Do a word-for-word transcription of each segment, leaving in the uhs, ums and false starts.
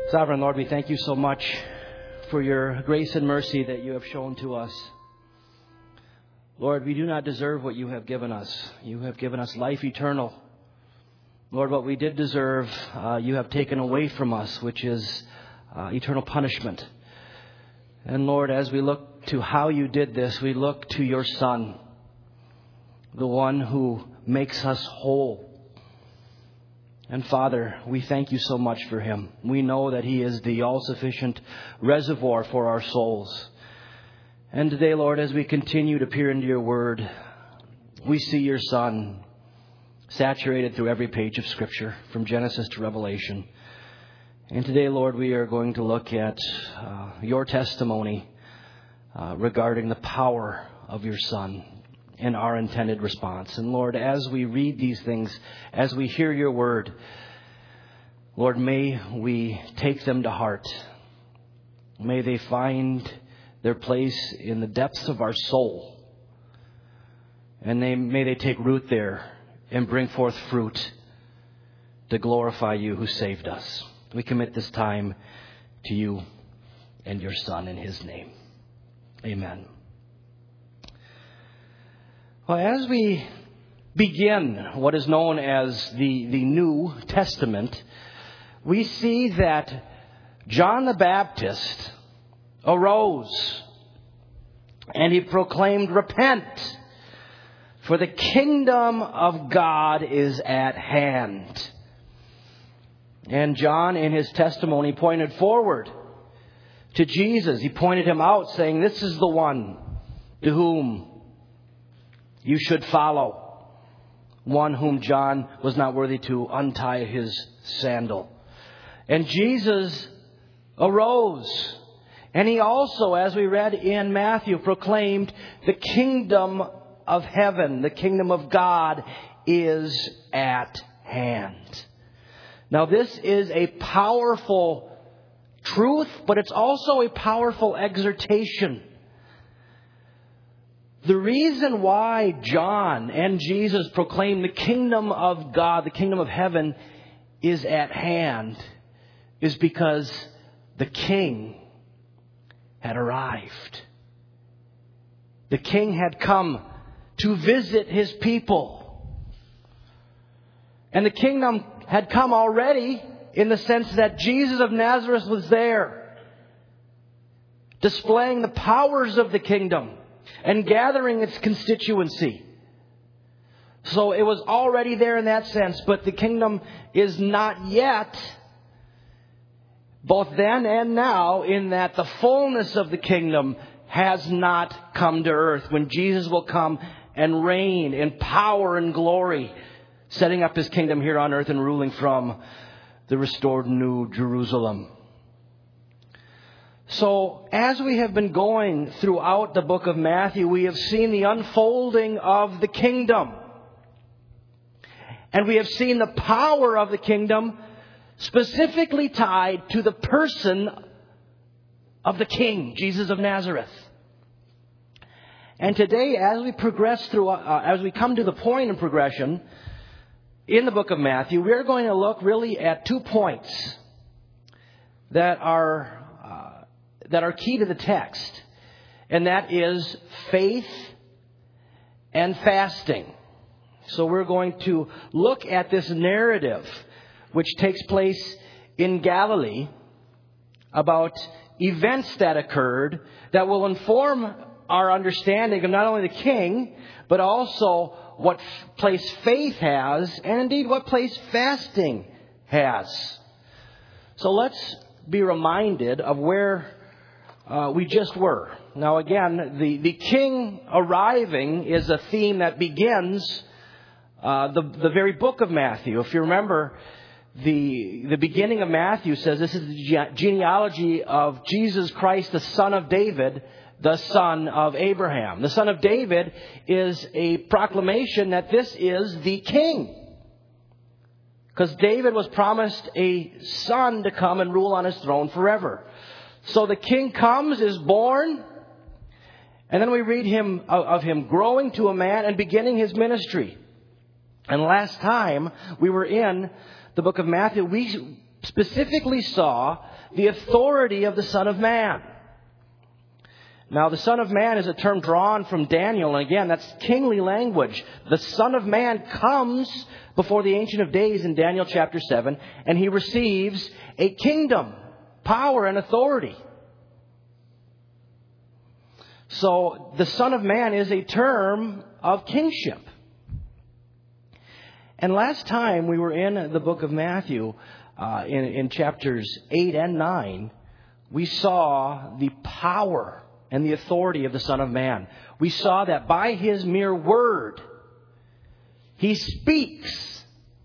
Sovereign Lord, we thank you so much for your grace and mercy that you have shown to us. Lord, we do not deserve what you have given us. You have given us life eternal. Lord, what we did deserve, uh, you have taken away from us, which is uh, eternal punishment. And Lord, as we look to how you did this, we look to your Son, the one who makes us whole. And Father, we thank you so much for him. We know that he is the all-sufficient reservoir for our souls. And today, Lord, as we continue to peer into your word, we see your Son saturated through every page of Scripture, from Genesis to Revelation. And today, Lord, we are going to look at uh, your testimony uh, regarding the power of your Son and our intended response. And Lord, as we read these things, as we hear your word, Lord, may we take them to heart. May they find their place in the depths of our soul. And they, may they take root there and bring forth fruit to glorify you who saved us. We commit this time to you and your Son in his name. Amen. Well, as we begin what is known as the, the New Testament, we see that John the Baptist arose and he proclaimed, "Repent, for the kingdom of God is at hand." And John, in his testimony, pointed forward to Jesus. He pointed him out, saying, "This is the one to whom you should follow, one whom John was not worthy to untie his sandal." And Jesus arose. And he also, as we read in Matthew, proclaimed, "The kingdom of heaven, the kingdom of God is at hand." Now, this is a powerful truth, but it's also a powerful exhortation. The reason why John and Jesus proclaimed the kingdom of God, the kingdom of heaven, is at hand is because the king had arrived. The king had come to visit his people. And the kingdom had come already in the sense that Jesus of Nazareth was there, displaying the powers of the kingdom and gathering its constituency. So it was already there in that sense, but the kingdom is not yet, both then and now, in that the fullness of the kingdom has not come to earth, when Jesus will come and reign in power and glory, setting up his kingdom here on earth and ruling from the restored New Jerusalem. So, as we have been going throughout the book of Matthew, we have seen the unfolding of the kingdom. And we have seen the power of the kingdom specifically tied to the person of the King, Jesus of Nazareth. And today, as we progress through, uh, as we come to the point in progression in the book of Matthew, we're going to look really at two points that are uh, that are key to the text, and that is faith and fasting. So we're going to look at this narrative which takes place in Galilee about events that occurred that will inform our understanding of not only the king, but also what place faith has, and indeed what place fasting has. So let's be reminded of where uh, we just were. Now again, the, the king arriving is a theme that begins uh, the, the very book of Matthew. If you remember, the, the beginning of Matthew says this is the genealogy of Jesus Christ, the son of David, the son of Abraham. The son of David is a proclamation that this is the king. Because David was promised a son to come and rule on his throne forever. So the king comes, is born, and then we read him of him growing to a man and beginning his ministry. And last time we were in the book of Matthew, we specifically saw the authority of the Son of Man. Now, the Son of Man is a term drawn from Daniel, and again, that's kingly language. The Son of Man comes before the Ancient of Days in Daniel chapter seven, and he receives a kingdom, power, and authority. So, the Son of Man is a term of kingship. And last time we were in the book of Matthew, uh, in, in chapters eight and nine, we saw the power and the authority of the Son of Man. We saw that by His mere word, He speaks,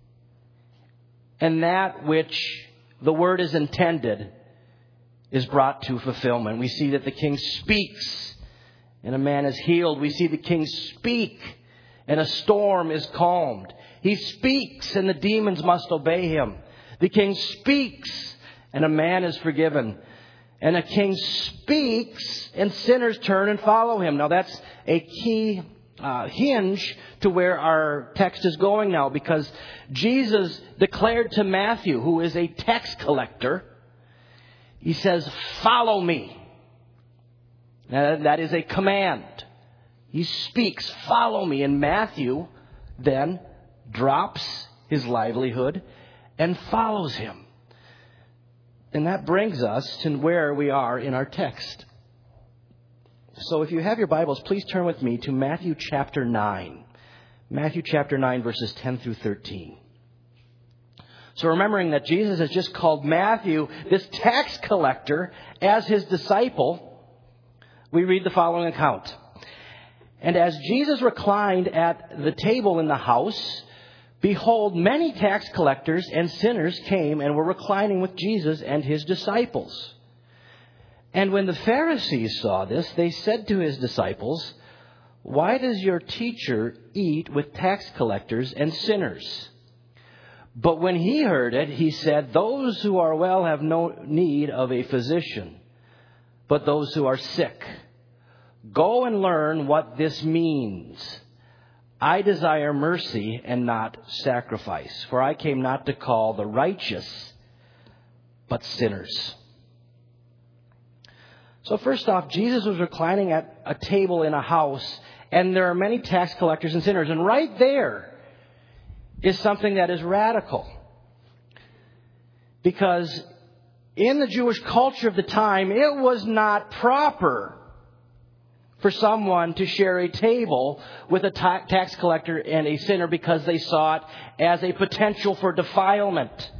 and that which the word is intended is brought to fulfillment. We see that the King speaks, and a man is healed. We see the King speak, and a storm is calmed. He speaks, and the demons must obey Him. The King speaks, and a man is forgiven. And a king speaks, and sinners turn and follow him. Now, that's a key uh, hinge to where our text is going now, because Jesus declared to Matthew, who is a tax collector, He says, "Follow me." Now, that is a command. He speaks, "Follow me." And Matthew then drops his livelihood and follows Him. And that brings us to where we are in our text. So if you have your Bibles, please turn with me to Matthew chapter nine. Matthew chapter nine, verses ten through thirteen. So remembering that Jesus has just called Matthew, this tax collector, as His disciple, we read the following account. "And as Jesus reclined at the table in the house, behold, many tax collectors and sinners came and were reclining with Jesus and His disciples. And when the Pharisees saw this, they said to His disciples, 'Why does your teacher eat with tax collectors and sinners?' But when He heard it, He said, 'Those who are well have no need of a physician, but those who are sick. Go and learn what this means. I desire mercy and not sacrifice, for I came not to call the righteous, but sinners.'" So first off, Jesus was reclining at a table in a house, and there are many tax collectors and sinners. And right there is something that is radical. Because in the Jewish culture of the time, it was not proper for someone to share a table with a ta- tax collector and a sinner, because they saw it as a potential for defilement.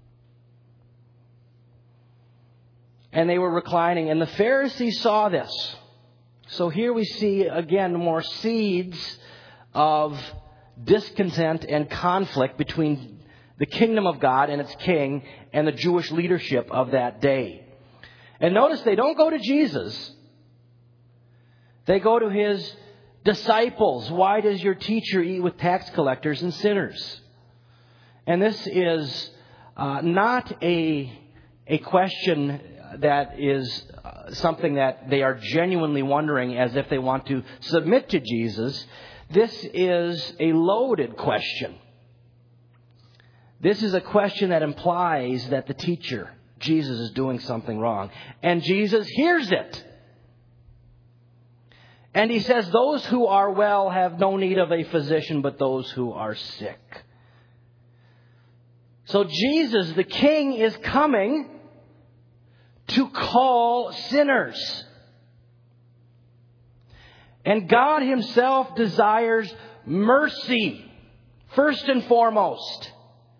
And they were reclining, and the Pharisees saw this. So here we see again more seeds of discontent and conflict between the kingdom of God and its king and the Jewish leadership of that day. And notice they don't go to Jesus. They go to His disciples. "Why does your teacher eat with tax collectors and sinners?" And this is uh, not a, a question that is uh, something that they are genuinely wondering as if they want to submit to Jesus. This is a loaded question. This is a question that implies that the teacher, Jesus, is doing something wrong. And Jesus hears it. And He says, "Those who are well have no need of a physician, but those who are sick." So Jesus, the King, is coming to call sinners. And God Himself desires mercy, first and foremost,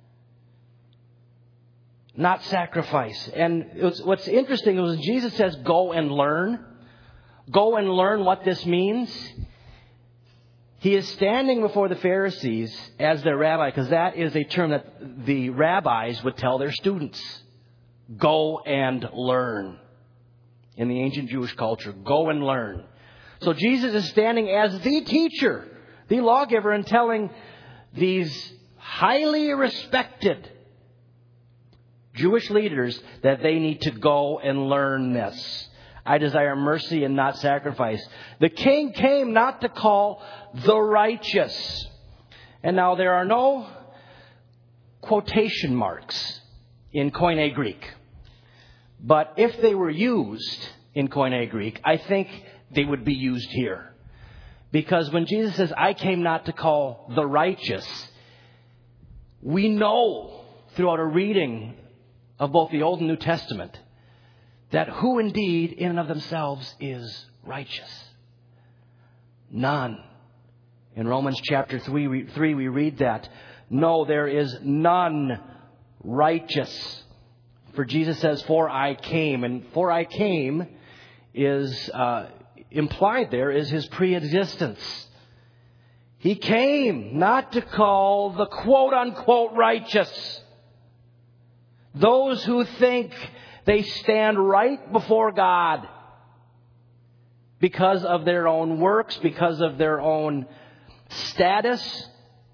not sacrifice. And it was, what's interesting is when Jesus says, "Go and learn," Go and learn what this means. He is standing before the Pharisees as their rabbi, because that is a term that the rabbis would tell their students. Go and learn. In the ancient Jewish culture, go and learn. So Jesus is standing as the teacher, the lawgiver, and telling these highly respected Jewish leaders that they need to go and learn this. I desire mercy and not sacrifice. The King came not to call the righteous. And now there are no quotation marks in Koine Greek. But if they were used in Koine Greek, I think they would be used here. Because when Jesus says, I came not to call the righteous, we know throughout a reading of both the Old and New Testament that who indeed in and of themselves is righteous? None. In Romans chapter three, we read that. No, there is none righteous. For Jesus says, for I came. And for I came is uh, implied there is his pre-existence. He came not to call the quote-unquote righteous. Those who think they stand right before God because of their own works, because of their own status.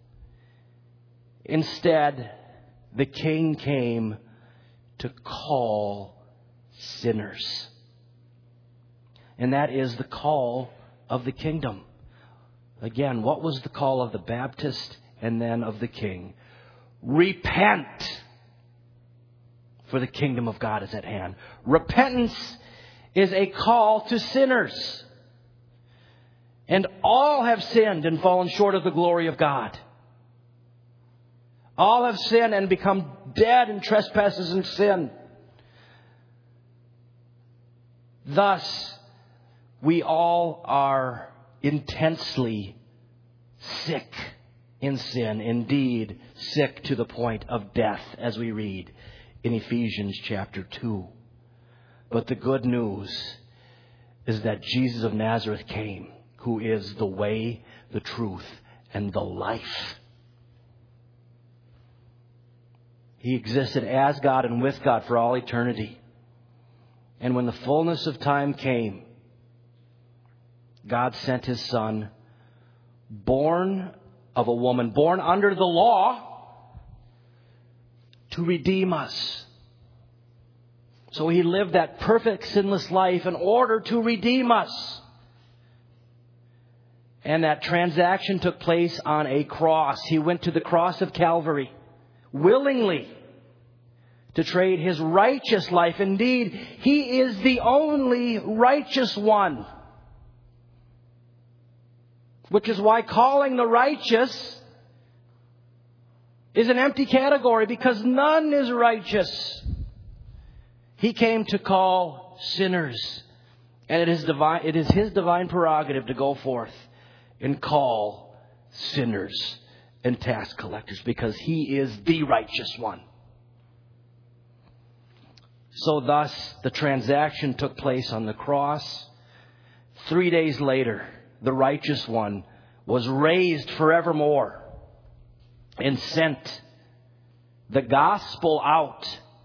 Instead, the King came to call sinners. And that is the call of the kingdom. Again, what was the call of the Baptist and then of the King? Repent, for the kingdom of God is at hand. Repentance is a call to sinners. And all have sinned and fallen short of the glory of God. All have sinned and become dead in trespasses and sin. Thus, we all are intensely sick in sin. Indeed, sick to the point of death, as we read in Ephesians chapter two. But the good news is that Jesus of Nazareth came, who is the way, the truth, and the life. He existed as God and with God for all eternity. And when the fullness of time came, God sent His Son, born of a woman, born under the law, to redeem us. So He lived that perfect, sinless life in order to redeem us. And that transaction took place on a cross. He went to the cross of Calvary willingly to trade His righteous life. Indeed, He is the only righteous one. Which is why calling the righteous is an empty category, because none is righteous. He came to call sinners. And it is divine, it is His divine prerogative to go forth and call sinners and tax collectors, because He is the righteous one. So thus, the transaction took place on the cross. Three days later, the righteous one was raised forevermore and sent the gospel out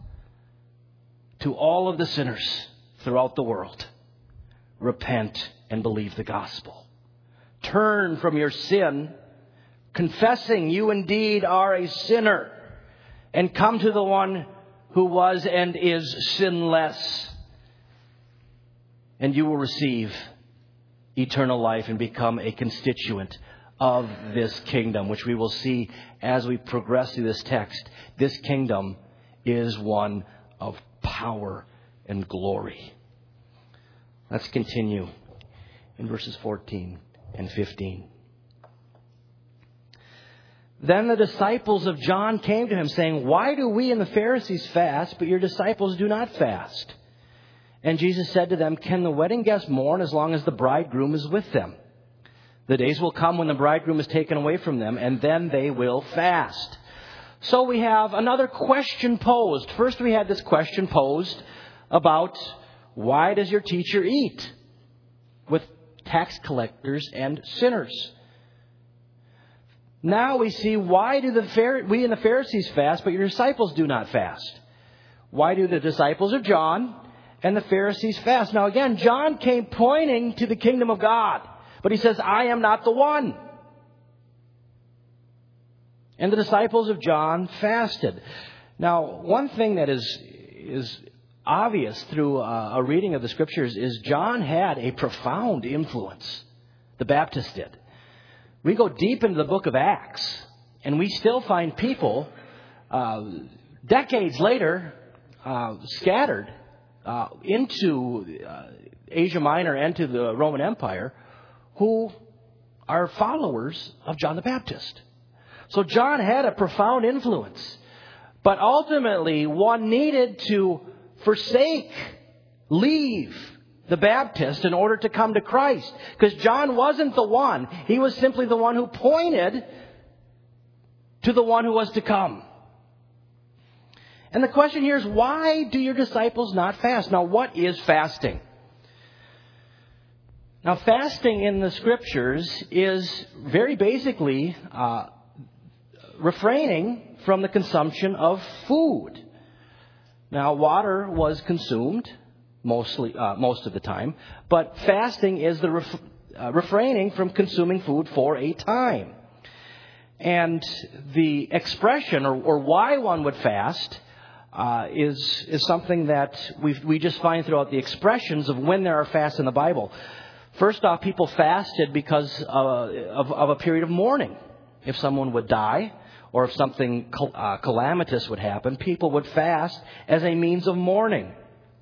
to all of the sinners throughout the world. Repent and believe the gospel. Turn from your sin, confessing you indeed are a sinner, and come to the one who was and is sinless. And you will receive eternal life and become a constituent of this kingdom, which we will see as we progress through this text. This kingdom is one of power and glory. Let's continue in verses fourteen and fifteen. Then the disciples of John came to him, saying, why do we and the Pharisees fast, but your disciples do not fast? And Jesus said to them, can the wedding guests mourn as long as the bridegroom is with them? The days will come when the bridegroom is taken away from them, and then they will fast. So we have another question posed. First, we had this question posed about, why does your teacher eat with tax collectors and sinners? Now we see, why do the we and the Pharisees fast, but your disciples do not fast? Why do the disciples of John and the Pharisees fast? Now again, John came pointing to the kingdom of God, but he says, I am not the one. And the disciples of John fasted. Now, one thing that is is obvious through a, a reading of the Scriptures is John had a profound influence. The Baptist did. We go deep into the book of Acts, and we still find people uh, decades later, uh, scattered uh, into uh, Asia Minor and to the Roman Empire, who are followers of John the Baptist. So John had a profound influence. But ultimately, one needed to forsake, leave the Baptist in order to come to Christ. Because John wasn't the one. He was simply the one who pointed to the one who was to come. And the question here is, why do your disciples not fast? Now, what is fasting? Now, fasting in the Scriptures is very basically uh, refraining from the consumption of food. Now, water was consumed mostly, uh, most of the time, but fasting is the ref- uh, refraining from consuming food for a time. And the expression, or, or why one would fast, uh, is is something that we we just find throughout the expressions of when there are fasts in the Bible. First off, people fasted because uh, of, of a period of mourning. If someone would die, or if something cal- uh, calamitous would happen, people would fast as a means of mourning.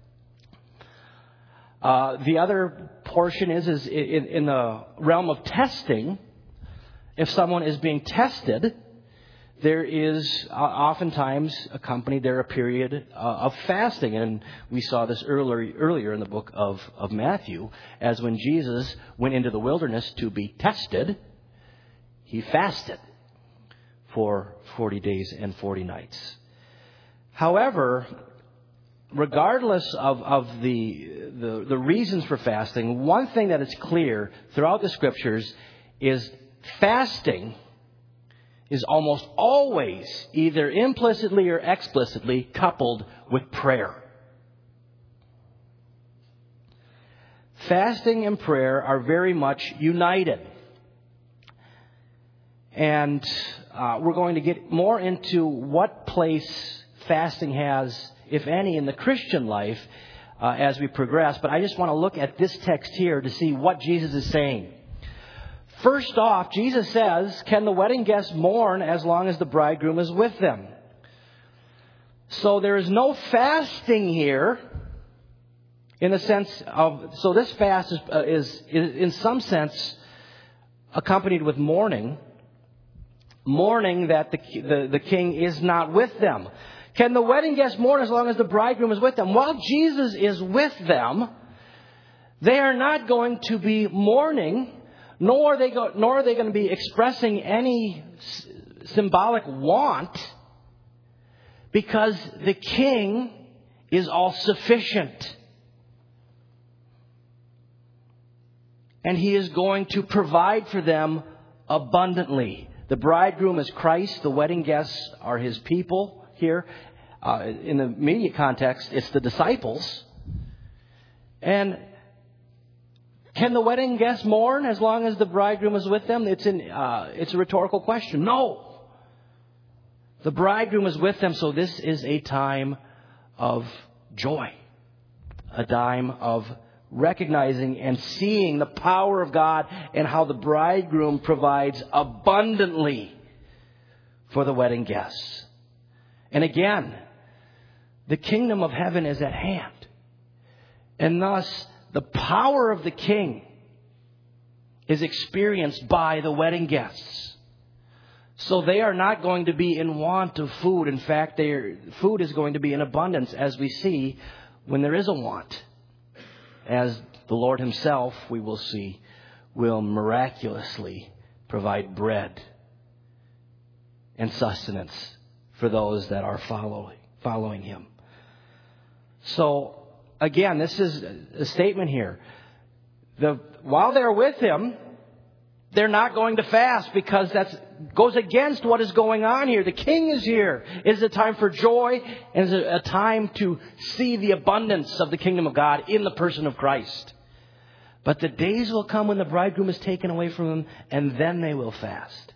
Uh, the other portion is, is in, in the realm of testing. If someone is being tested, there is uh, oftentimes accompanied there a period uh, of fasting. And we saw this earlier, earlier in the book of, of Matthew, as when Jesus went into the wilderness to be tested, he fasted for forty days and forty nights. However, regardless of, of the, the, the reasons for fasting, one thing that is clear throughout the Scriptures is fasting is almost always either implicitly or explicitly coupled with prayer. Fasting and prayer are very much united. And uh, we're going to get more into what place fasting has, if any, in the Christian life uh, as we progress. But I just want to look at this text here to see what Jesus is saying. First off, Jesus says, can the wedding guests mourn as long as the bridegroom is with them? So there is no fasting here in the sense of, so this fast is, uh, is, is in some sense accompanied with mourning. Mourning that the, the, the king is not with them. Can the wedding guests mourn as long as the bridegroom is with them? While Jesus is with them, they are not going to be mourning, nor are they, go, nor are they going to be expressing any s- symbolic want, because the king is all sufficient. And he is going to provide for them abundantly. The bridegroom is Christ. The wedding guests are his people here. Uh, in the immediate context, it's the disciples. And can the wedding guests mourn as long as the bridegroom is with them? It's, an, uh, it's a rhetorical question. No. The bridegroom is with them, so this is a time of joy. A time of recognizing and seeing the power of God and how the bridegroom provides abundantly for the wedding guests. And again, the kingdom of heaven is at hand. And thus, the power of the king is experienced by the wedding guests. So they are not going to be in want of food. In fact, their food is going to be in abundance, as we see when there is a want. As the Lord himself, we will see, will miraculously provide bread and sustenance for those that are following, following him. So, again, this is a statement here. The, while they're with him, they're not going to fast, because that goes against what is going on here. The king is here. It is a time for joy, and it is a time to see the abundance of the kingdom of God in the person of Christ. But the days will come when the bridegroom is taken away from them, and then they will fast.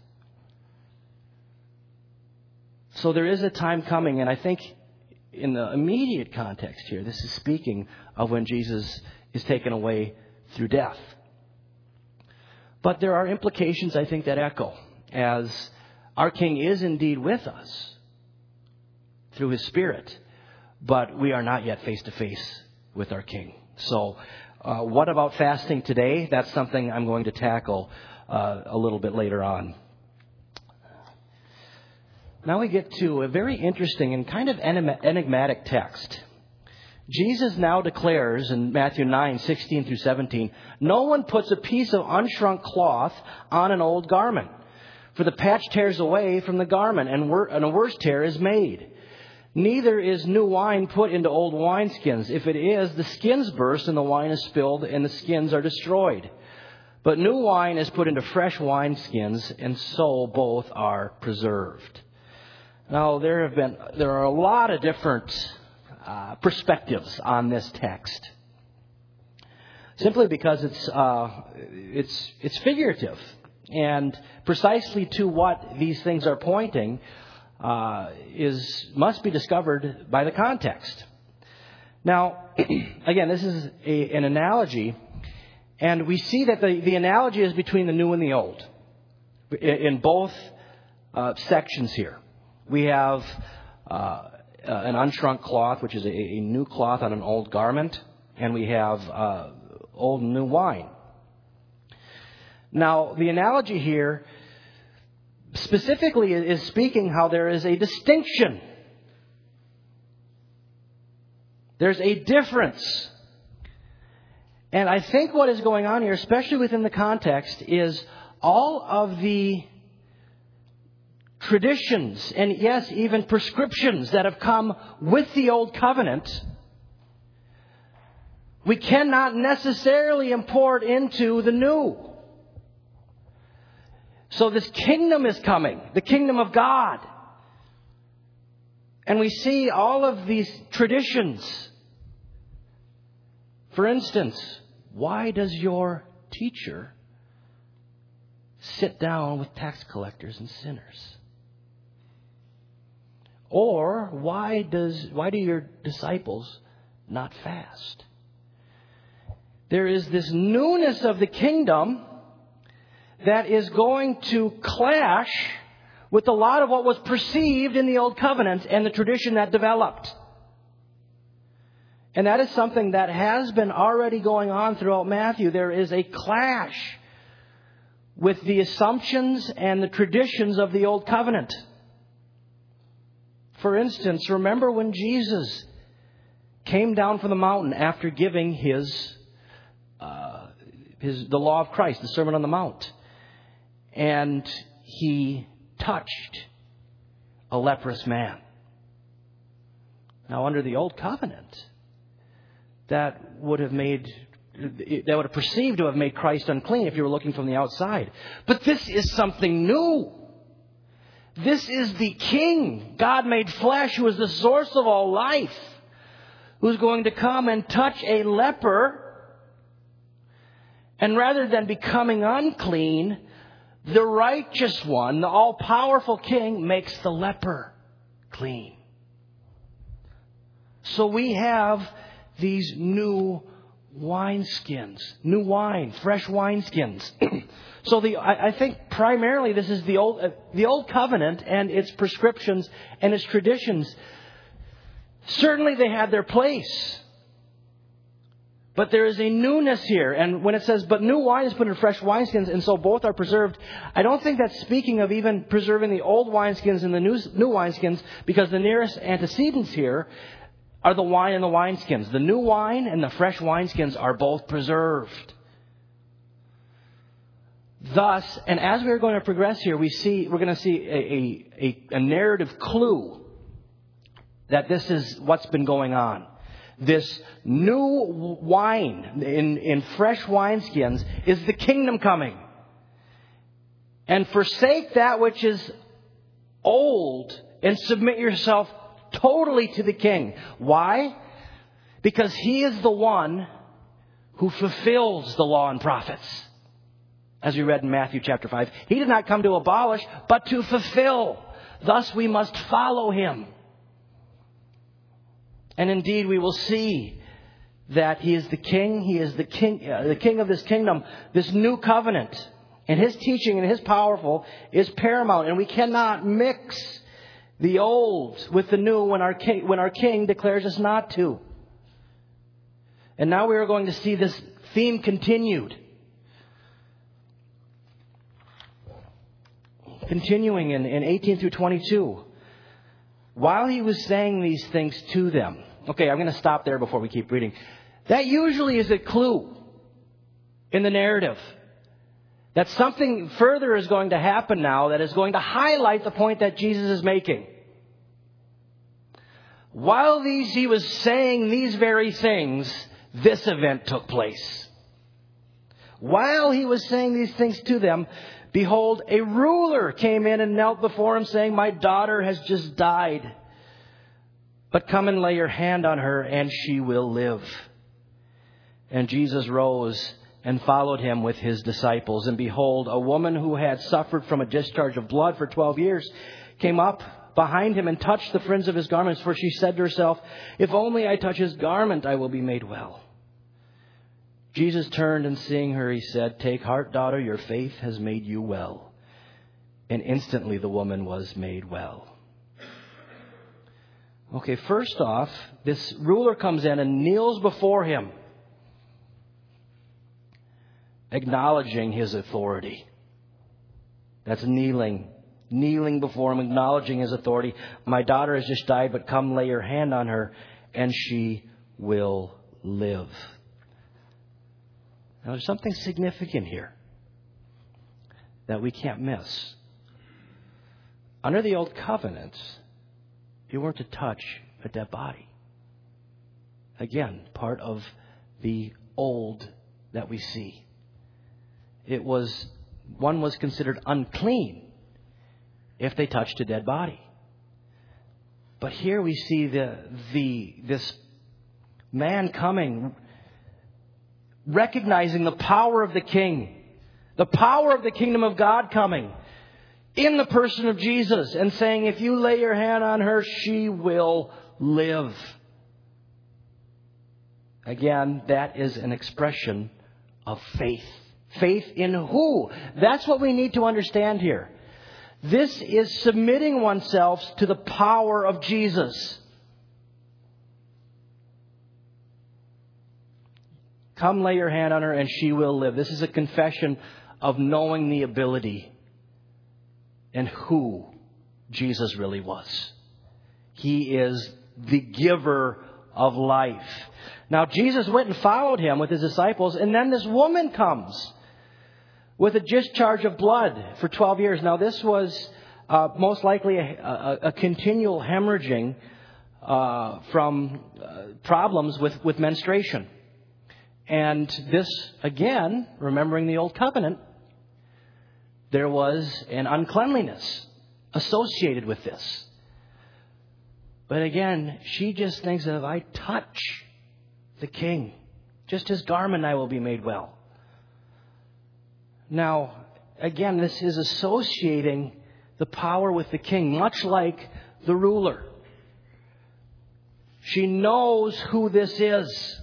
So there is a time coming, and I think in the immediate context here, this is speaking of when Jesus is taken away through death. But there are implications, I think, that echo, as our King is indeed with us through His Spirit. But we are not yet face to face with our King. So uh, what about fasting today? That's something I'm going to tackle uh, a little bit later on. Now we get to a very interesting and kind of enigmatic text. Jesus now declares in Matthew nine, sixteen through seventeen, "No one puts a piece of unshrunk cloth on an old garment, for the patch tears away from the garment, and, wor- and a worse tear is made. Neither is new wine put into old wineskins. If it is, the skins burst and the wine is spilled and the skins are destroyed. But new wine is put into fresh wineskins, and so both are preserved." Now, there have been, there are a lot of different uh, perspectives on this text. Simply because it's, uh, it's, it's figurative. And precisely to what these things are pointing uh, is, must be discovered by the context. Now, again, this is a, an analogy. And we see that the, the analogy is between the new and the old. In, in both uh, sections here. We have uh, an unshrunk cloth, which is a, a new cloth on an old garment, and we have uh, old and new wine. Now, the analogy here specifically is speaking how there is a distinction. There's a difference. And I think what is going on here, especially within the context, is all of the traditions and, yes, even prescriptions that have come with the Old Covenant, we cannot necessarily import into the New. So this kingdom is coming, the kingdom of God. And we see all of these traditions. For instance, why does your teacher sit down with tax collectors and sinners? Or why does why do your disciples not fast? There is this newness of the kingdom that is going to clash with a lot of what was perceived in the Old Covenant and the tradition that developed. And that is something that has been already going on throughout Matthew. There is a clash with the assumptions and the traditions of the Old Covenant. For instance, remember when Jesus came down from the mountain after giving his, uh, his the law of Christ, the Sermon on the Mount, and he touched a leprous man. Now, under the Old Covenant, that would have made, that would have perceived to have made Christ unclean if you were looking from the outside. But this is something new. This is the King, God made flesh, who is the source of all life, who's going to come and touch a leper. And rather than becoming unclean, the righteous one, the all-powerful King, makes the leper clean. So we have these new wineskins, new wine, fresh wineskins. So the I, I think primarily this is the old uh, the old covenant and its prescriptions and its traditions. Certainly they had their place. But there is a newness here. And when it says, but new wine is put in fresh wineskins, and so both are preserved, I don't think that's speaking of even preserving the old wineskins and the new, new wineskins, because the nearest antecedents here are the wine and the wineskins. The new wine and the fresh wineskins are both preserved. Thus, and as we're going to progress here, we see we're going to see a, a, a narrative clue that this is what's been going on. This new wine in, in fresh wineskins is the kingdom coming. And forsake that which is old and submit yourself totally to the King. Why? Because He is the one who fulfills the law and prophets. As we read in Matthew chapter five. He did not come to abolish, but to fulfill. Thus we must follow Him. And indeed we will see that He is the King. He is the King, uh, the King of this kingdom. This new covenant. And His teaching and His powerful is paramount. And we cannot mix the old with the new when our king, when our King declares us not to. And now we are going to see this theme continued. Continuing in, in eighteen through twenty-two. While he was saying these things to them. Okay, I'm going to stop there before we keep reading. That usually is a clue in the narrative. That something further is going to happen now that is going to highlight the point that Jesus is making. While these he was saying these very things, this event took place. While he was saying these things to them, behold, a ruler came in and knelt before him, saying, my daughter has just died. But come and lay your hand on her, and she will live. And Jesus rose and followed him with his disciples. And behold, a woman who had suffered from a discharge of blood for twelve years came up behind him and touched the fringe of his garments. For she said to herself, if only I touch his garment, I will be made well. Jesus turned, and seeing her, he said, take heart, daughter, your faith has made you well. And instantly the woman was made well. Okay, first off, this ruler comes in and kneels before him, acknowledging his authority. That's kneeling. Kneeling before him, acknowledging his authority. My daughter has just died, but come lay your hand on her, and she will live. Now, there's something significant here that we can't miss. Under the old covenant, you weren't to touch a dead body. Again, part of the old that we see. It was, one was considered unclean if they touched a dead body. But here we see the the this man coming, recognizing the power of the King, the power of the kingdom of God coming in the person of Jesus, and saying, if you lay your hand on her, she will live. Again, that is an expression of faith. Faith in who? That's what we need to understand here. This is submitting oneself to the power of Jesus. Come lay your hand on her and she will live. This is a confession of knowing the ability and who Jesus really was. He is the giver of life. Now, Jesus went and followed him with his disciples, and then this woman comes with a discharge of blood for twelve years. Now, this was uh, most likely a, a, a continual hemorrhaging uh, from uh, problems with, with menstruation. And this, again, remembering the Old Covenant, there was an uncleanliness associated with this. But again, she just thinks that if I touch the King, just his garment, I will be made well. Now, again, this is associating the power with the King, much like the ruler. She knows who this is.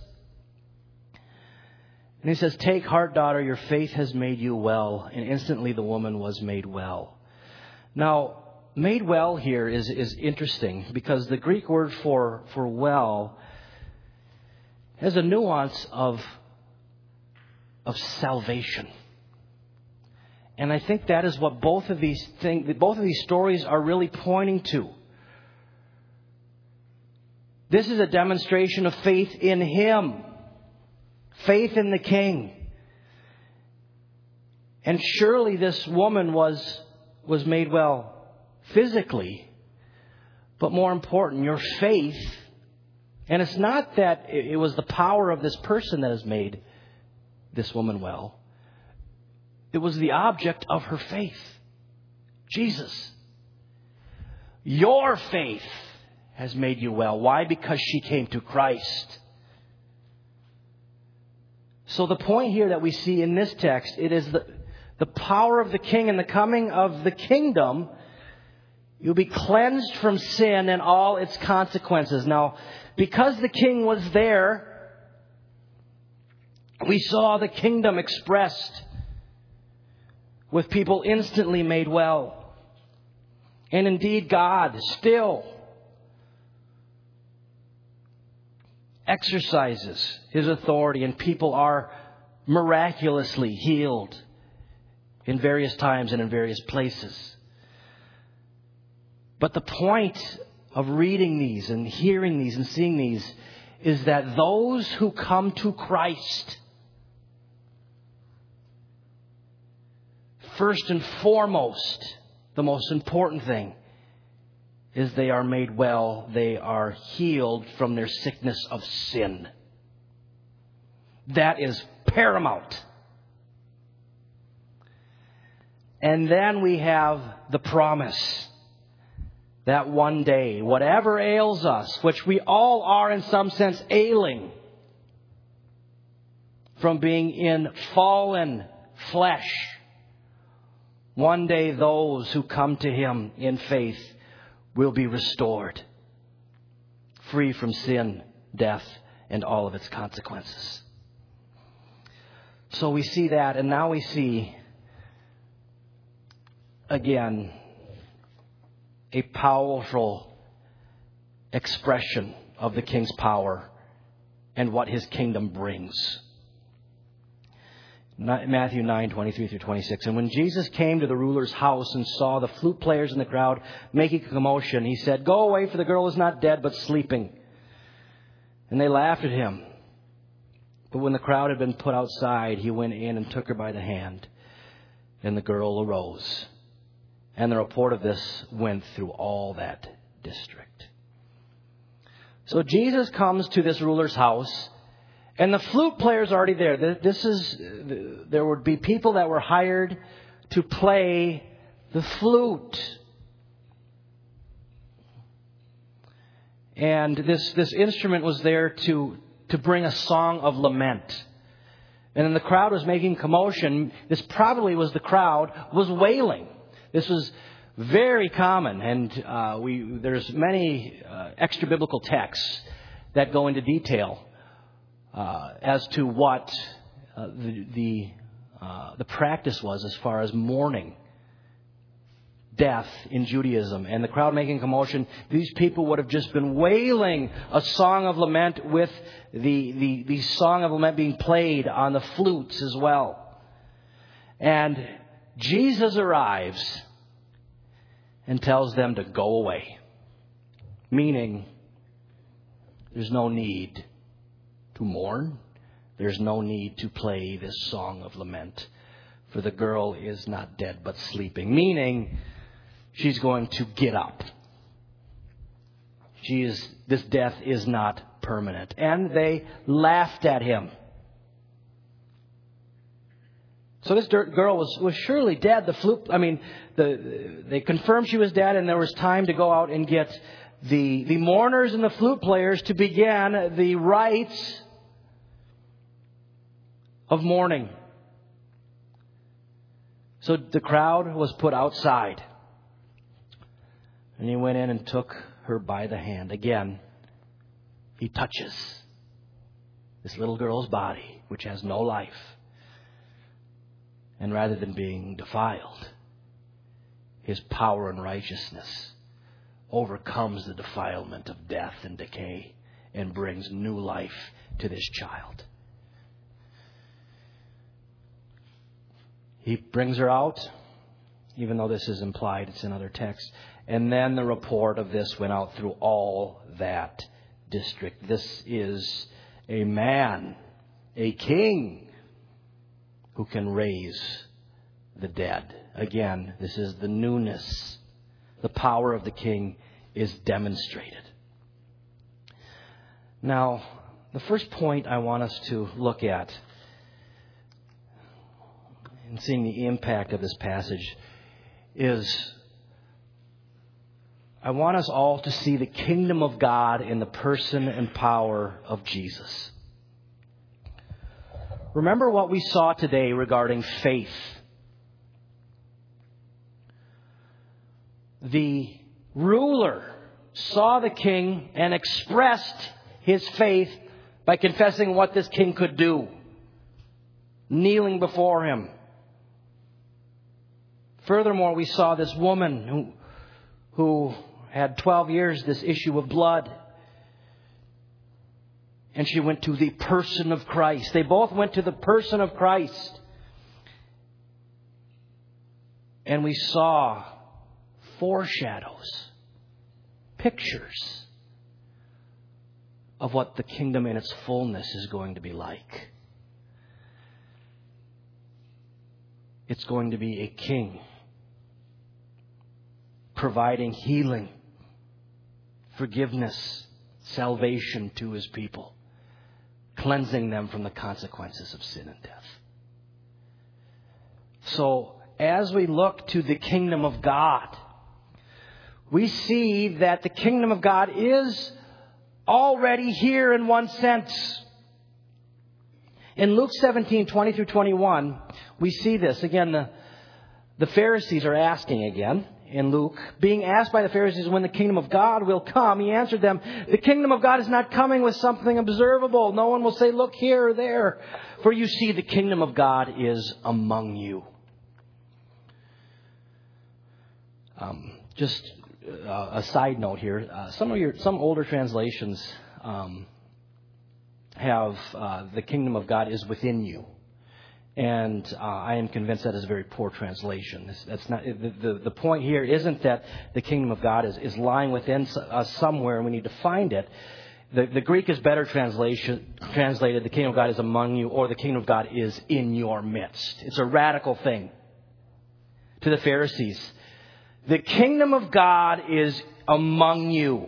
And he says, take heart, daughter, your faith has made you well. And instantly the woman was made well. Now, made well here is, is interesting because the Greek word for, for well has a nuance of, of salvation. And I think that is what both of these things, both of these stories are really pointing to. This is a demonstration of faith in Him. Faith in the King. And surely this woman was, was made well physically. But more important, your faith. And it's not that it was the power of this person that has made this woman well. It was the object of her faith. Jesus. Your faith has made you well. Why? Because she came to Christ. So the point here that we see in this text, it is the, the power of the King and the coming of the kingdom. You'll be cleansed from sin and all its consequences. Now, because the King was there, we saw the kingdom expressed with people instantly made well. And indeed, God still exercises His authority, and people are miraculously healed in various times and in various places. But the point of reading these and hearing these and seeing these is that those who come to Christ, first and foremost, the most important thing is they are made well. They are healed from their sickness of sin. That is paramount. And then we have the promise that one day, whatever ails us, which we all are in some sense ailing from being in fallen flesh, one day those who come to Him in faith will be restored, free from sin, death, and all of its consequences. So we see that, and now we see, again, a powerful expression of the King's power and what His kingdom brings. Matthew nine, twenty-three through twenty-six. And when Jesus came to the ruler's house and saw the flute players in the crowd making a commotion, He said, "Go away, for the girl is not dead, but sleeping." And they laughed at Him. But when the crowd had been put outside, He went in and took her by the hand, and the girl arose. And the report of this went through all that district. So Jesus comes to this ruler's house, and the flute player's already there. This is, there would be people that were hired to play the flute. And this, this instrument was there to, to bring a song of lament. And then the crowd was making commotion. This probably was the crowd, was wailing. This was very common, and uh, we there's many uh, extra biblical texts that go into detail uh, as to what uh, the the, uh, the practice was as far as mourning death in Judaism. And the crowd making commotion, these people would have just been wailing a song of lament with the the, the song of lament being played on the flutes as well. And Jesus arrives and tells them to go away. Meaning, there's no need to mourn. There's no need to play this song of lament. For the girl is not dead, but sleeping. Meaning, she's going to get up. She is, this death is not permanent. And they laughed at Him. So this girl was, was surely dead. The flute, I mean, the, they confirmed she was dead, and there was time to go out and get the, the mourners and the flute players to begin the rites of mourning. So the crowd was put outside. And He went in and took her by the hand. Again, He touches this little girl's body, which has no life. And rather than being defiled, His power and righteousness overcomes the defilement of death and decay and brings new life to this child. He brings her out, even though this is implied, it's in other texts. And then the report of this went out through all that district. This is a man, a king, who can raise the dead. Again, this is the newness. The power of the King is demonstrated. Now, the first point I want us to look at in seeing the impact of this passage is I want us all to see the kingdom of God in the person and power of Jesus. Remember what we saw today regarding faith. The ruler saw the king and expressed his faith by confessing what this king could do, kneeling before him. Furthermore, we saw this woman who, who had twelve years this issue of blood. And she went to the person of Christ. They both went to the person of Christ. And we saw foreshadows, pictures of what the kingdom in its fullness is going to be like. It's going to be a king providing healing, forgiveness, salvation to his people, cleansing them from the consequences of sin and death. So, as we look to the kingdom of God, we see that the kingdom of God is already here in one sense. In Luke seventeen, twenty through twenty-one, we see this. Again, the, the Pharisees are asking again in Luke. Being asked by the Pharisees when the kingdom of God will come, he answered them, the kingdom of God is not coming with something observable. No one will say, look here or there. For you see, the kingdom of God is among you. Um, just uh, a side note here. Uh, some of your, some older translations um, have uh, the kingdom of God is within you. And uh, I am convinced that is a very poor translation. That's, that's not the, the the point here isn't that the kingdom of God is, is lying within us somewhere and we need to find it. The, the Greek is better translation translated. The kingdom of God is among you, or the kingdom of God is in your midst. It's a radical thing to the Pharisees. The kingdom of God is among you.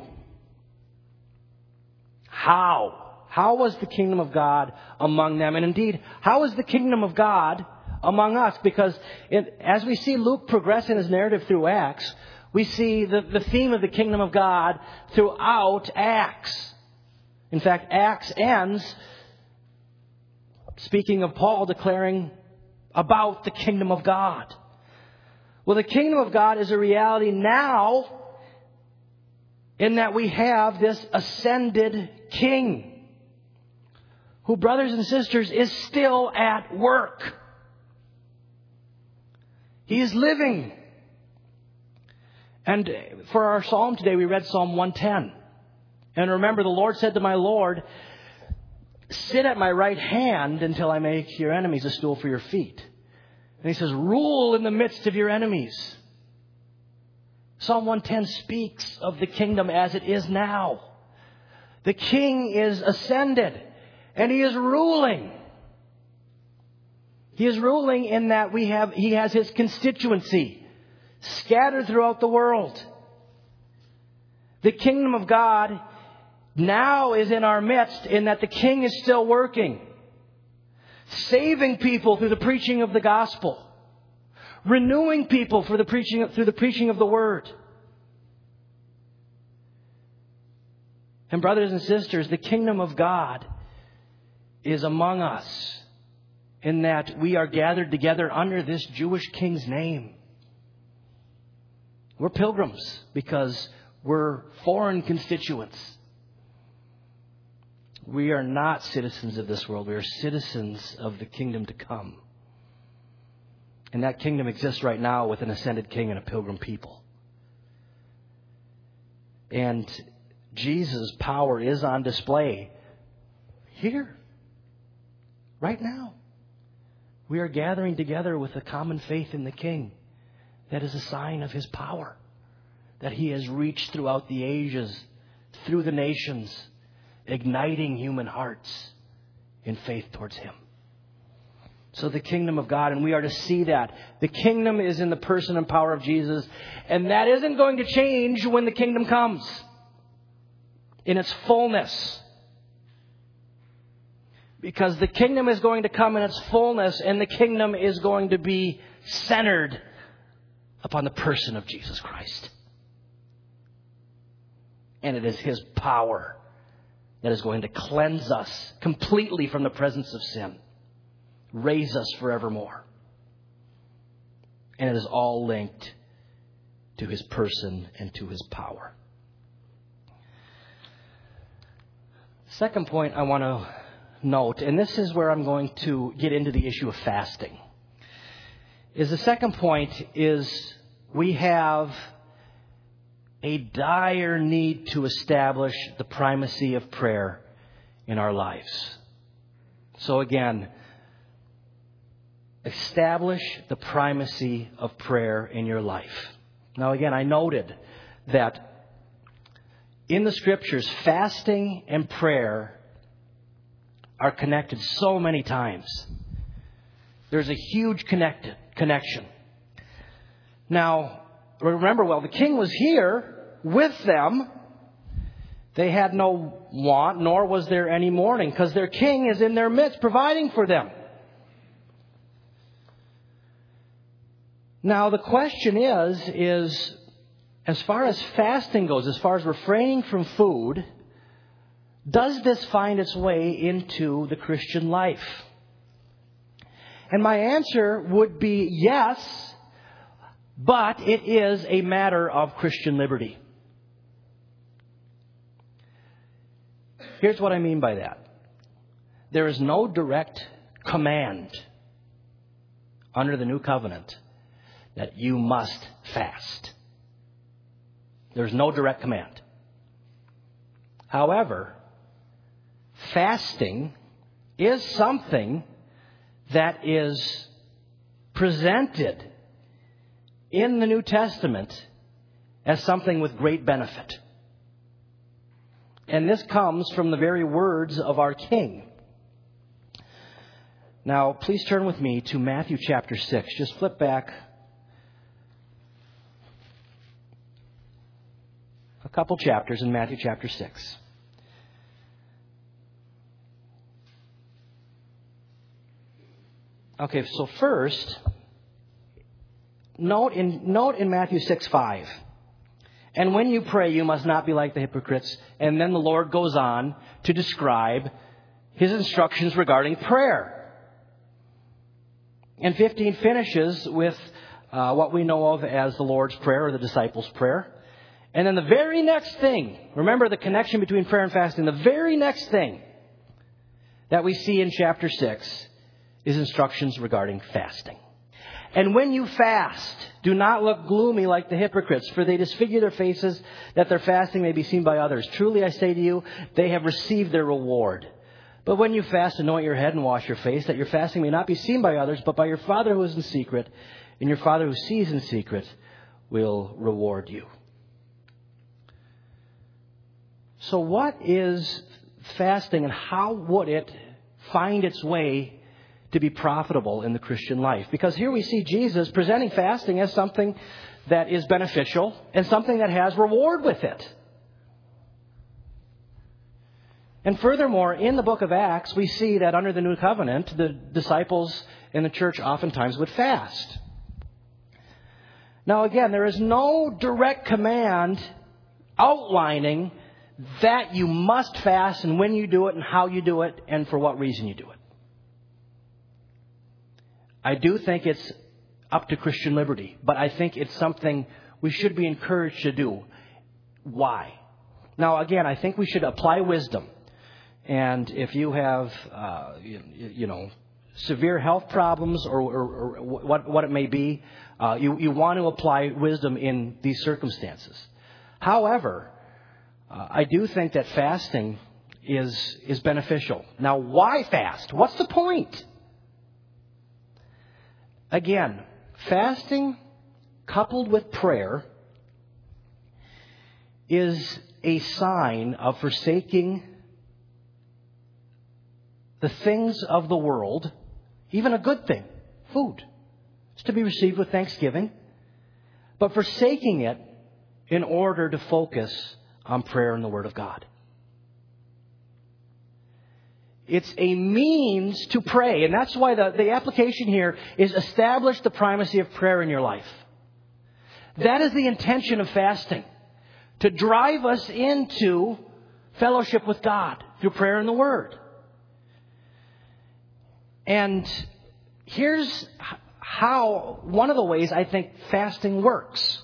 How? How was the kingdom of God among them? And indeed, how is the kingdom of God among us? Because it, as we see Luke progress in his narrative through Acts, we see the, the theme of the kingdom of God throughout Acts. In fact, Acts ends, speaking of Paul declaring about the kingdom of God. Well, the kingdom of God is a reality now in that we have this ascended king who, brothers and sisters, is still at work. He is living. And for our psalm today, we read Psalm one ten. And remember, the Lord said to my Lord, sit at my right hand until I make your enemies a stool for your feet. And he says, rule in the midst of your enemies. Psalm one ten speaks of the kingdom as it is now. The king is ascended. And he is ruling. He is ruling in that we have, he has his constituency scattered throughout the world. The kingdom of God now is in our midst in that the king is still working. Saving people through the preaching of the gospel. Renewing people for the preaching, through the preaching of the word. And brothers and sisters, the kingdom of God is among us in that we are gathered together under this Jewish king's name. We're pilgrims because we're foreign constituents. We are not citizens of this world. We are citizens of the kingdom to come. And that kingdom exists right now with an ascended king and a pilgrim people. And Jesus' power is on display here. Right now, we are gathering together with a common faith in the King. That is a sign of his power. That he has reached throughout the ages, through the nations, igniting human hearts in faith towards him. So the kingdom of God, and we are to see that. The kingdom is in the person and power of Jesus. And that isn't going to change when the kingdom comes in its fullness. Because the kingdom is going to come in its fullness, and the kingdom is going to be centered upon the person of Jesus Christ. And it is his power that is going to cleanse us completely from the presence of sin, raise us forevermore. And it is all linked to his person and to his power. Second point I want to note, and this is where I'm going to get into the issue of fasting, is the second point is we have a dire need to establish the primacy of prayer in our lives. So again, establish the primacy of prayer in your life. Now again, I noted that in the Scriptures, fasting and prayer are connected so many times. There's a huge connected connection. Now, remember, while the king was here with them, they had no want, nor was there any mourning, because their king is in their midst providing for them. Now, the question is, is as far as fasting goes, as far as refraining from food, does this find its way into the Christian life? And my answer would be yes, but it is a matter of Christian liberty. Here's what I mean by that. There is no direct command under the new covenant that you must fast. There's no direct command. However, fasting is something that is presented in the New Testament as something with great benefit. And this comes from the very words of our King. Now, please turn with me to Matthew chapter six. Just flip back a couple chapters in Matthew chapter six. Okay, so first, note in, note in Matthew six five. And when you pray, you must not be like the hypocrites. And then the Lord goes on to describe His instructions regarding prayer. And fifteen finishes with uh, what we know of as the Lord's Prayer or the disciples' prayer. And then the very next thing, remember the connection between prayer and fasting, the very next thing that we see in chapter six is instructions regarding fasting. And when you fast, do not look gloomy like the hypocrites, for they disfigure their faces that their fasting may be seen by others. Truly I say to you, they have received their reward. But when you fast, anoint your head and wash your face, that your fasting may not be seen by others, but by your Father who is in secret. And your Father who sees in secret will reward you. So what is fasting, and how would it find its way to be profitable in the Christian life? Because here we see Jesus presenting fasting as something that is beneficial and something that has reward with it. And furthermore, in the book of Acts, we see that under the new covenant, the disciples in the church oftentimes would fast. Now again, there is no direct command outlining that you must fast and when you do it and how you do it and for what reason you do it. I do think it's up to Christian liberty, but I think it's something we should be encouraged to do. Why? Now, again, I think we should apply wisdom. And if you have, uh, you, you know, severe health problems or, or, or what, what it may be, uh, you, you want to apply wisdom in these circumstances. However, uh, I do think that fasting is is beneficial. Now, why fast? What's the point? Again, fasting coupled with prayer is a sign of forsaking the things of the world, even a good thing, food. It's to be received with thanksgiving, but forsaking it in order to focus on prayer and the Word of God. It's a means to pray. And that's why the, the application here is establish the primacy of prayer in your life. That is the intention of fasting. To drive us into fellowship with God through prayer and the Word. And here's how, one of the ways I think fasting works.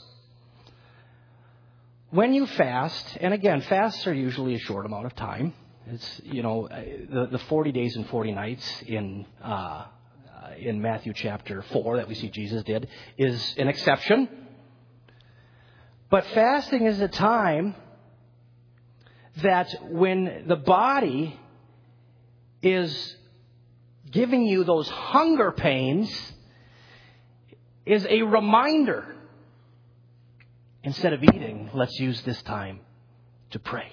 When you fast, and again, fasts are usually a short amount of time. It's, you know, the, the forty days and forty nights in uh, in Matthew chapter four that we see Jesus did is an exception. But fasting is a time that when the body is giving you those hunger pains, is a reminder. Instead of eating, let's use this time to pray.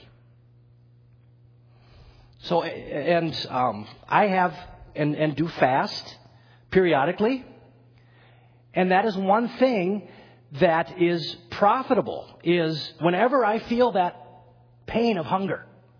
So, and um, I have and, and do fast periodically. And that is one thing that is profitable, is whenever I feel that pain of hunger,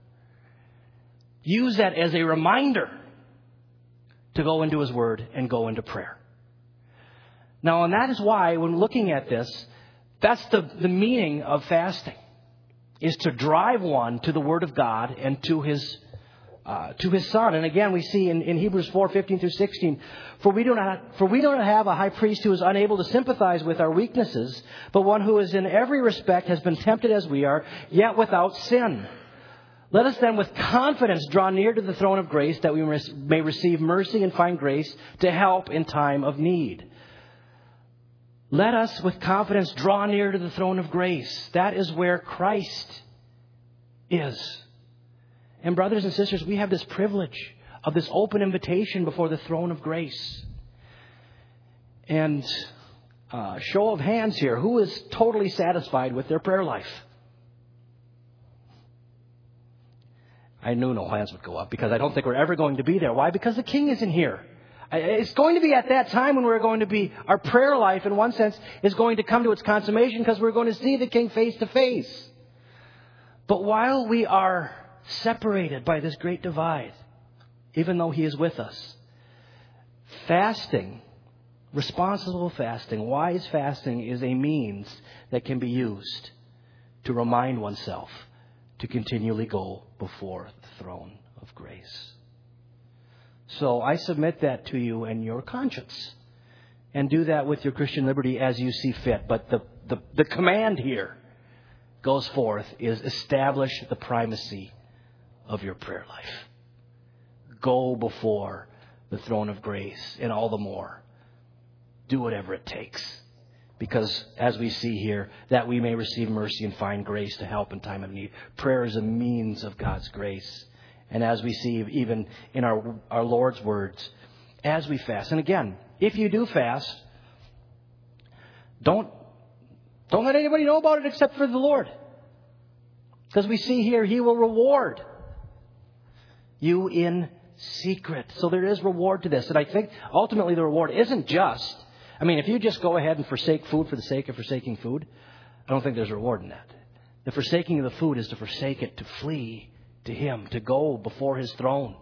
use that as a reminder to go into His Word and go into prayer. Now, and that is why when looking at this, that's the, the meaning of fasting, is to drive one to the Word of God and to His uh, to His Son. And again, we see in, in Hebrews four, fifteen through sixteen, for we do not for we do not have a high priest who is unable to sympathize with our weaknesses, but one who is in every respect has been tempted as we are, yet without sin. Let us then with confidence draw near to the throne of grace, that we may receive mercy and find grace to help in time of need. Let us with confidence draw near to the throne of grace. That is where Christ is. And brothers and sisters, we have this privilege of this open invitation before the throne of grace. And uh, show of hands here, who is totally satisfied with their prayer life? I knew no hands would go up because I don't think we're ever going to be there. Why? Because the King isn't here. It's going to be at that time when we're going to be, our prayer life in one sense is going to come to its consummation because we're going to see the King face to face. But while we are separated by this great divide, even though He is with us, fasting, responsible fasting, wise fasting is a means that can be used to remind oneself to continually go before the throne of grace. So I submit that to you and your conscience. And do that with your Christian liberty as you see fit. But the, the, the command here goes forth is establish the primacy of your prayer life. Go before the throne of grace, and all the more, do whatever it takes. Because as we see here, that we may receive mercy and find grace to help in time of need. Prayer is a means of God's grace. And as we see even in our, our Lord's words, as we fast. And again, if you do fast, don't, don't let anybody know about it except for the Lord. Because we see here, He will reward you in secret. So there is reward to this. And I think ultimately the reward isn't just, I mean, if you just go ahead and forsake food for the sake of forsaking food, I don't think there's a reward in that. The forsaking of the food is to forsake it, to flee to Him, to go before His throne,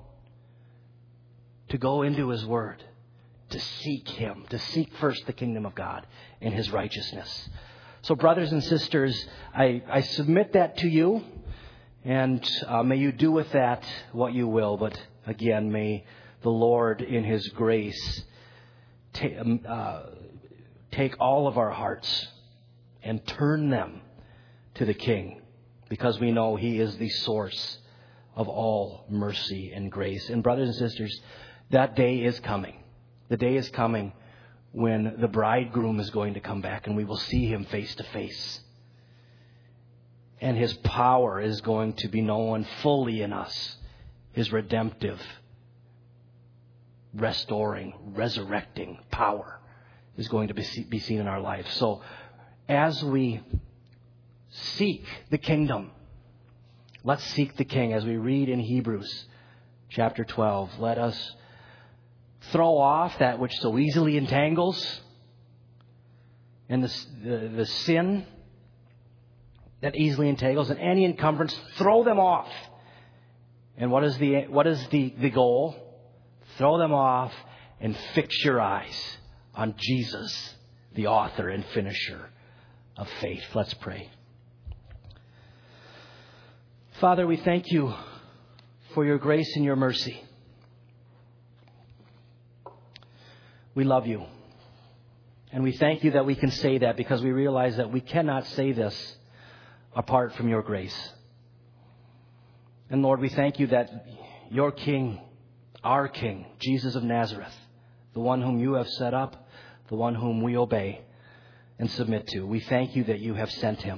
to go into His Word, to seek Him, to seek first the kingdom of God and His righteousness. So brothers and sisters, I, I submit that to you, and uh, may you do with that what you will. But again, may the Lord in His grace ta- uh, take all of our hearts and turn them to the King, because we know He is the source of all mercy and grace. And brothers and sisters, that day is coming. The day is coming when the bridegroom is going to come back and we will see Him face to face. And His power is going to be known fully in us. His redemptive, restoring, resurrecting power is going to be seen in our life. So as we seek the kingdom, let's seek the King. As we read in Hebrews chapter twelve, let us throw off that which so easily entangles and the, the, the sin that easily entangles and any encumbrance. Throw them off. And what is the what is the, the goal? Throw them off and fix your eyes on Jesus, the author and finisher of faith. Let's pray. Father, we thank You for Your grace and Your mercy. We love You. And we thank You that we can say that, because we realize that we cannot say this apart from Your grace. And Lord, we thank You that Your King, our King, Jesus of Nazareth, the one whom You have set up, the one whom we obey, and submit to. We thank you that you have sent him.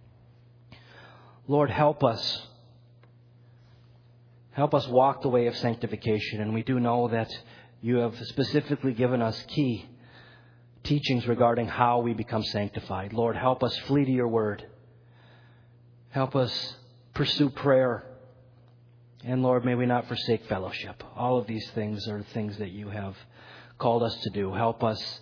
Lord, help us. Help us walk the way of sanctification. And we do know that you have specifically given us key teachings regarding how we become sanctified. Lord, help us flee to your word. Help us pursue prayer. And Lord, may we not forsake fellowship. All of these things are things that you have called us to do. Help us,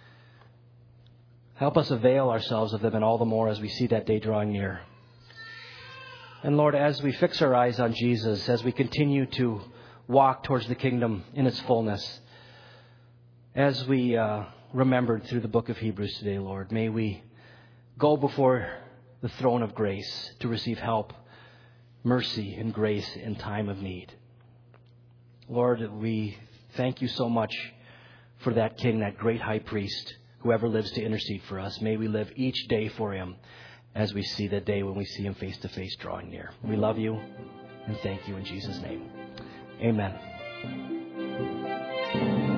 help us avail ourselves of them, and all the more as we see that day drawing near. And Lord, as we fix our eyes on Jesus, as we continue to walk towards the kingdom in its fullness, as we uh, remembered through the book of Hebrews today, Lord, may we go before the throne of grace to receive help, mercy, and grace in time of need. Lord, we thank you so much for that King, that great high priest, whoever lives to intercede for us. May we live each day for him as we see the day when we see him face to face drawing near. We love you and thank you in Jesus' name. Amen.